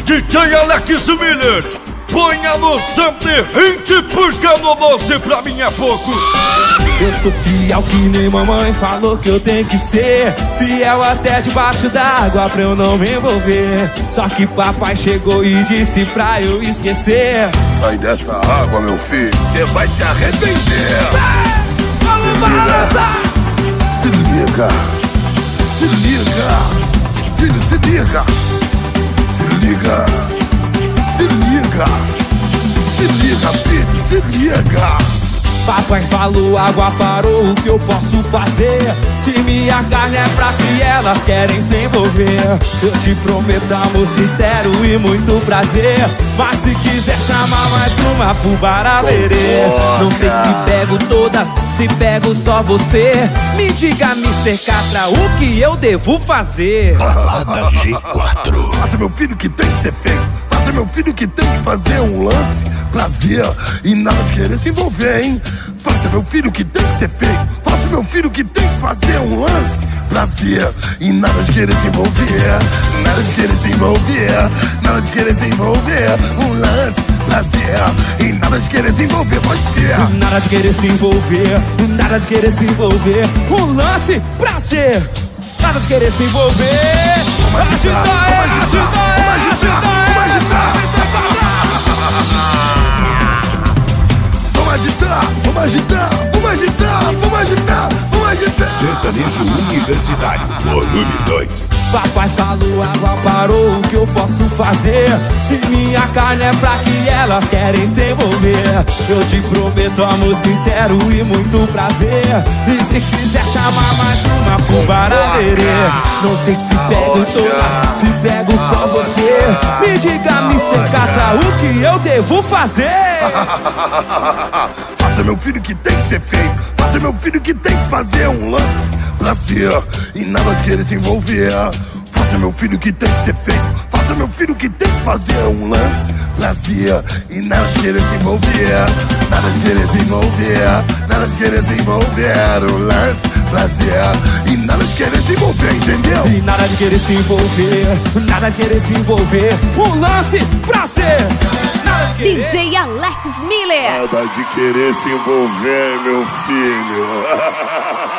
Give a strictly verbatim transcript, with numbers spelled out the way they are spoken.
D J Alex Miller, põe a noção de vinte porque no doze pra mim é pouco. Eu sou fiel que nem mamãe falou que eu tenho que ser, fiel até debaixo d'água pra eu não me envolver. Só que papai chegou e disse pra eu esquecer. Sai dessa água, meu filho, cê vai se arrepender. Vamos balançar! Se liga, se liga, filho, se liga. Se liga, se liga, se liga, filho, se liga. Papai falou, água parou, o que eu posso fazer? Se minha carne é fraca e elas querem se envolver, eu te prometo amor sincero e muito prazer. Mas se quiser chamar mais uma pro Baraberê, não sei se pego todas, se pego só você. Me diga, mister Catra, o que eu devo fazer? Balada G quatro. Faça meu filho que tem que ser feito, faça meu filho que tem que fazer um lance, prazer e nada de querer se envolver, hein? Faça meu filho que tem que ser feito, faça meu filho que tem que fazer um lance, prazer e nada de querer se envolver, nada de querer se envolver, nada de querer se envolver, um lance, prazer e nada de querer se envolver, pode ser. Nada de querer se envolver, nada de querer se envolver, um lance, prazer, nada de querer se envolver. Vamos agitar, vamos agitar, vamos agitar, vamos agitar. Vamos agitar, vamos agitar, vamos agitar, vamos agitar, vamos agitar. Sertanejo Universitário, volume dois. Papai falou, água parou, o que eu posso fazer? Se minha carne é fraca e elas querem se envolver, eu te prometo amor sincero e muito prazer. E se quiser chamar mais uma pro Baraberê, não sei se pego todas, se pego só você. Me diga, mister Catra, o que eu devo fazer? Faça meu filho que tem que ser feito, faça meu filho que tem que fazer um lance, prazer e nada de querer se envolver. Faça meu filho que tem que ser feito, faça meu filho que tem que fazer um lance, prazer e nada de querer se envolver, nada de querer se envolver, nada de querer se envolver, um lance, prazer e nada de querer se envolver, entendeu? E nada de querer se envolver, nada de querer se envolver, um lance, prazer. D J Alex Miller. Nada de querer se envolver, meu filho.